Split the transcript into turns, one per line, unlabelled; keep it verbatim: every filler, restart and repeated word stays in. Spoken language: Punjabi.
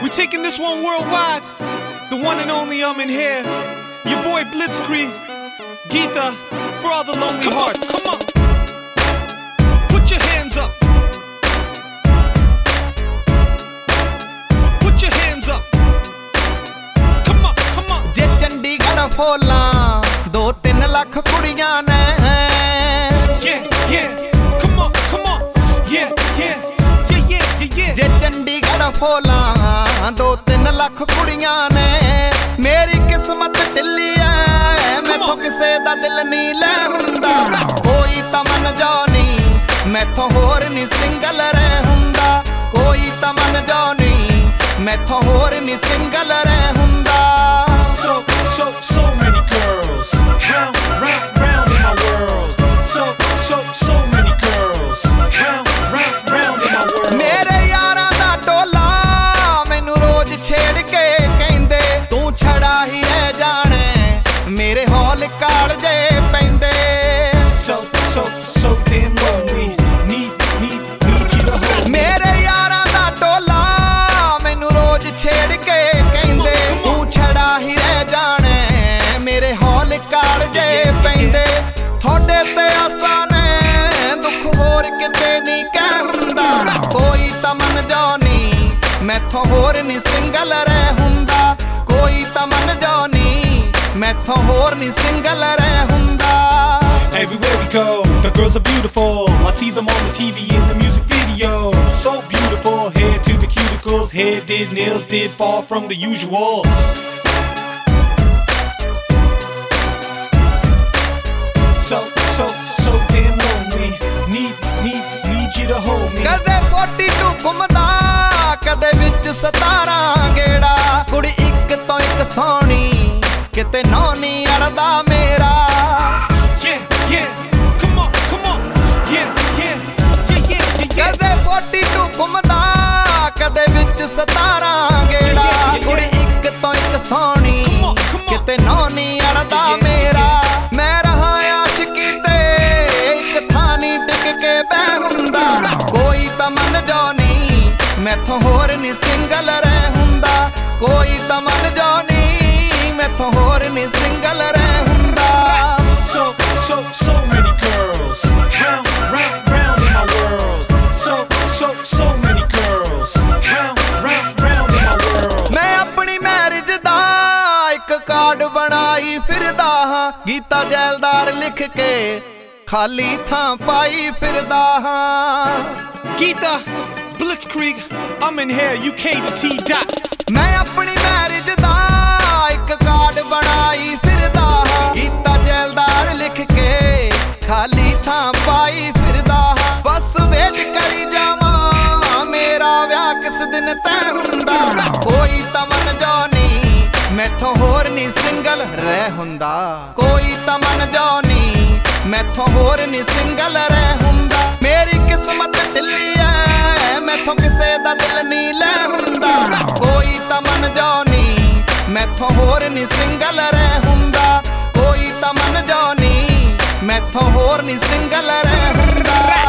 We're taking this one worldwide. The one and only I'm in here. Your boy Blitzkrieg, Geeta, for all the lonely come hearts. On, come on. Put your hands up. Put your hands up. Come on, come on.
Je Chandigarh ਫੋਲਾਂ ਦੋ ਤਿੰਨ ਲੱਖ ਕੁੜੀਆਂ ਨੇ
Yeah, yeah. Come on, come on. Yeah, yeah. Yeah, yeah, yeah, yeah.
ਜੇ ਚੰਡੀਗੜ੍ਹ ਫੋਲਾਂ ਦੋ ਤਿੰਨ ਲੱਖ ਕੁੜੀਆਂ ਨੇ ਮੇਰੀ ਕਿਸਮਤ ਢਿੱਲੀ ਐ ਮੈਥੋਂ ਕਿਸੇ ਦਾ ਦਿਲ ਨਹੀਂ ਲੈ ਹੁੰਦਾ ਕੋਈ ਤਮਨ ਜੋ ਨਹੀਂ ਮੈਥੋਂ ਹੋਰ ਨਹੀਂ ਸਿੰਗਲ ਰਹਿ ਹੁੰਦਾ ਕੋਈ ਤਮਨ ਜੋ ਨਹੀਂ ਮੈਥੋਂ ਹੋਰ ਨਹੀਂ ਸਿੰਗਲ ਰਹਿ ਹੁੰਦਾ
So, so, so many girls round, round, round in my world. So, so, so many girls round, round, round in my world.
ਮੇਰੇ ਯਾਰਾਂ ਦਾ ਟੋਲਾ ਮੈਨੂੰ ਰੋਜ਼ ਛੇੜ ਕੇ ਕਹਿੰਦੇ ਤੂੰ ਛੜਾ ਹੀ ਰਹਿ ਜਾਣੇ ਮੇਰੇ ਹੌਲ ਕਾਲਜੇ ਪੈਂਦੇ
So, so, so damn lonely. Need, need, need you to hold me.
ਮੇਰੇ ਯਾਰਾਂ ਦਾ ਟੋਲਾ ਮੈਨੂੰ ਰੋਜ਼ ਛੇੜ ਕੇ ਕਹਿੰਦੇ ਤੂੰ ਛੜਾ ਹੀ ਰਹਿ ਜਾਣੇ ਮੇਰੇ ਹੌਲ ਕਾਲਜੇ ਪੈਂਦੇ ਤੁਹਾਡੇ ਤੇ ਆਸਾਂ ਨੇ ਦੁੱਖ ਹੋਰ ਕਿਤੇ ਨਹੀਂ ਕਹਿ ਹੁੰਦਾ ਕੋਈ ਤਮਨ ਜੋ ਨਹੀਂ ਮੈਥੋਂ ਹੋਰ ਨਹੀਂ ਸਿੰਗਲ ਰਹਿ ਹੁੰਦਾ ਕੋਈ ਤਮਨ ਜੋ ਨਹੀਂ ਮੈਥੋਂ ਹੋਰ ਨਹੀਂ ਸਿੰਗਲ ਰਹਿ ਹੁੰਦਾ
Everywhere we go, the girls are beautiful. I see them on the T V in the music video. So beautiful, head to the cuticles. Hair did, nails did fall from the usual. So, so, so damn lonely. Need, need, need you to hold me.
ਕਦੇ ਫੋਰਟੀ ਟੂ ਘੁੰਮਦਾ ਕਦੇ ਵਿੱਚ ਸਤਾਰਾਂ ਗੇੜਾ ਕੁੜੀ ਇੱਕ ਤੋਂ ਇੱਕ ਸੋਹਣੀ ਕਿਤੇ ਨੌ ਨਹੀਂ ਅੜਦਾ ਮੇਰਾ
Yeah, yeah, come on, come on. Yeah, yeah, yeah, yeah, yeah, yeah.
ਕਦੇ ਫੋਰਟੀ ਟੂ ਘੁੰਮਦਾ ਕਦੇ ਵਿੱਚ ਸਤਾਰਾਂ ਗੇੜਾ ਕੁੜੀ ਇੱਕ ਤੋਂ ਇੱਕ ਸੋਹਣੀ ਕਿਤੇ ਨੌ ਨਹੀਂ ਅੜਦਾ ਮੇਰਾ ਮੈਂ ਰਹਾ ਆਸ਼ਿਕੀ ਤੇ ਇੱਕ ਥਾਂ ਨੀ ਟਿਕ ਕੇ ਬਹਿ ਹੁੰਦਾ ਕੋਈ ਤਮਨ ਜੋ ਨਹੀਂ ਮੈਥੋਂ ਹੋਰ ਨਹੀਂ ਸਿੰਗਲ ਰਹਿ ਹੁੰਦਾ ਕੋਈ ਤਮਨ ਜੋ ਨਹੀਂ ਮੈਥੋਂ ਹੋਰ ਨਹੀਂ ਸਿੰਗਲ ਰਹਿ ਹੁੰਦਾ
So, so, so many girls round, round, round in my world. So, so, so many girls round, round, round in my world.
ਮੈਂ ਆਪਣੀ ਮੈਰਿਜ ਦਾ ਇੱਕ ਕਾਰਡ ਬਣਾਈ ਫਿਰਦਾ ਹਾਂ ਗੀਤਾ ਜੈਲਦਾਰ ਲਿਖ ਕੇ ਖਾਲੀ ਥਾਂ ਪਾਈ ਫਿਰਦਾ ਹਾਂ
Geeta, Blitzkrieg, I'm in here, U K to T dot.
ਮੈਂ ਆਪਣੀ ਮੈਰਿਜ ਦਾ ਇੱਕ ਕਾਰਡ ਬਣਾਈ ਫਿਰਦਾ ਹਾਂ ਗੀਤਾ ਜੈਲਦਾਰ ਲਿਖ ਕੇ ਖਾਲੀ ਥਾਂ ਪਾਈ ਫਿਰਦਾ ਹਾਂ ਬਸ ਵੇਟ ਕਰੀ ਜਾਵਾਂ ਮੇਰਾ ਵਿਆਹ ਕਿਸ ਦਿਨ ਤੈਅ ਹੁੰਦਾ ਕੋਈ ਤਮਨ ਜੋ ਨਹੀਂ ਮੈਥੋਂ ਹੋਰ ਨਹੀਂ ਸਿੰਗਲ ਰਹਿ ਹੁੰਦਾ ਕੋਈ ਤਮਨ ਜੋ ਨਹੀਂ ਮੈਥੋਂ ਹੋਰ ਨਹੀਂ ਸਿੰਗਲ ਰਹਿ ਹੁੰਦਾ ਮੇਰੀ ਕਿਸਮਤ ਢਿੱਲੀ ਐ ਮੈਥੋਂ ਕਿਸੇ ਦਾ ਦਿਲ ਨਹੀਂ ਲੈ ਹੁੰਦਾ ਕੋਈ ਤਮਨ ਜੋ ਨਹੀਂ ਮੈਥੋਂ ਹੋਰ ਨਹੀਂ ਸਿੰਗਲ ਰਹਿ ਹੁੰਦਾ ਕੋਈ ਤਮਨ ਜੋ ਨਹੀਂ ਮੈਥੋਂ ਹੋਰ ਨਹੀਂ ਸਿੰਗਲ ਰਹਿ ਹੁੰਦਾ